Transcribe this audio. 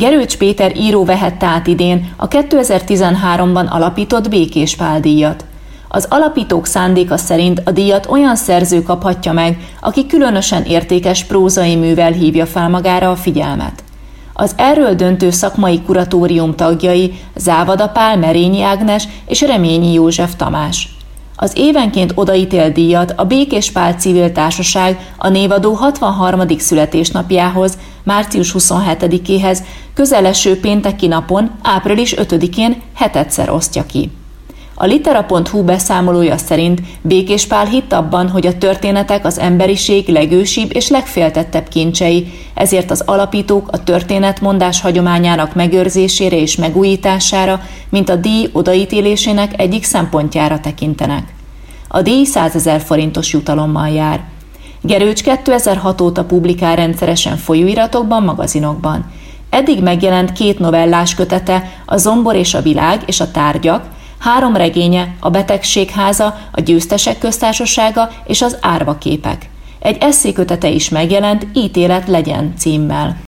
Gerőcs Péter író vehette át idén a 2013-ban alapított Békés Pál-díjat. Az alapítók szándéka szerint a díjat olyan szerző kaphatja meg, aki különösen értékes prózai művel hívja fel magára a figyelmet. Az erről döntő szakmai kuratórium tagjai Závada Pál, Merényi Ágnes és Reményi József Tamás. Az évenként odaítélt díjat a Békés Pál Civil Társaság a névadó 63. születésnapjához, március 27-éhez közeleső pénteki napon, április 5-én hetedszer osztja ki. A litera.hu beszámolója szerint Békés Pál hitt abban, hogy a történetek az emberiség legősibb és legféltettebb kincsei, ezért az alapítók a történetmondás hagyományának megőrzésére és megújítására, mint a díj odaítélésének egyik szempontjára tekintenek. A díj 100 000 forintos jutalommal jár. Gerőcs 2006 óta publikál rendszeresen folyóiratokban, magazinokban. Eddig megjelent 2 novellás kötete, a Zombor és a világ és a tárgyak, 3 regénye, a Betegségháza, a Győztesek köztársasága és az Árvaképek. Egy esszékötete is megjelent, Ítélet legyen címmel.